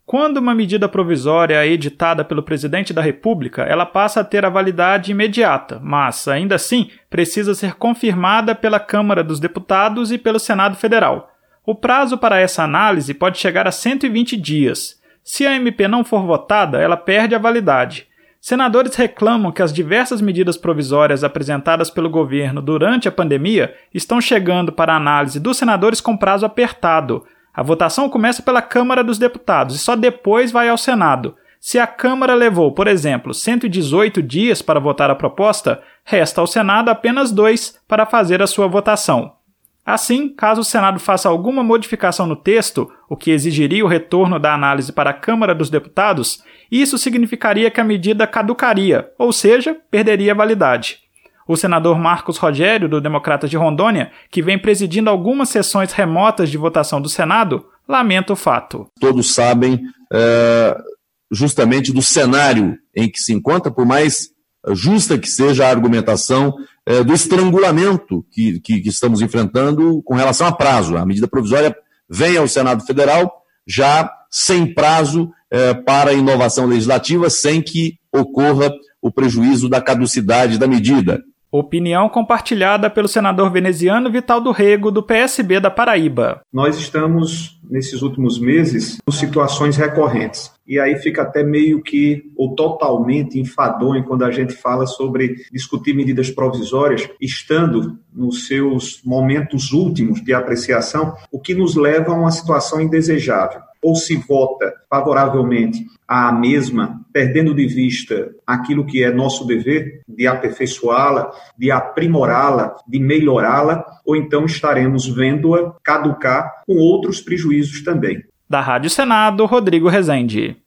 Quando uma medida provisória é editada pelo presidente da República, ela passa a ter a validade imediata, mas, ainda assim, precisa ser confirmada pela Câmara dos Deputados e pelo Senado Federal. O prazo para essa análise pode chegar a 120 dias. Se a MP não for votada, ela perde a validade. Senadores reclamam que as diversas medidas provisórias apresentadas pelo governo durante a pandemia estão chegando para análise dos senadores com prazo apertado. A votação começa pela Câmara dos Deputados e só depois vai ao Senado. Se a Câmara levou, por exemplo, 118 dias para votar a proposta, resta ao Senado apenas 2 para fazer a sua votação. Assim, caso o Senado faça alguma modificação no texto, o que exigiria o retorno da análise para a Câmara dos Deputados, isso significaria que a medida caducaria, ou seja, perderia validade. O senador Marcos Rogério, do Democratas de Rondônia, que vem presidindo algumas sessões remotas de votação do Senado, lamenta o fato. Todos sabem justamente do cenário em que se encontra, por mais justa que seja a argumentação do estrangulamento que estamos enfrentando com relação a prazo. A medida provisória vem ao Senado Federal já sem prazo para a inovação legislativa, sem que ocorra o prejuízo da caducidade da medida. Opinião compartilhada pelo senador veneziano Vital do Rego, do PSB da Paraíba. Nós estamos, nesses últimos meses, com situações recorrentes. E aí fica até meio que, ou totalmente enfadonho quando a gente fala sobre discutir medidas provisórias, estando nos seus momentos últimos de apreciação, o que nos leva a uma situação indesejável. Ou se vota favoravelmente à mesma, perdendo de vista aquilo que é nosso dever, de aperfeiçoá-la, de aprimorá-la, de melhorá-la, ou então estaremos vendo-a caducar com outros prejuízos também. Da Rádio Senado, Rodrigo Rezende.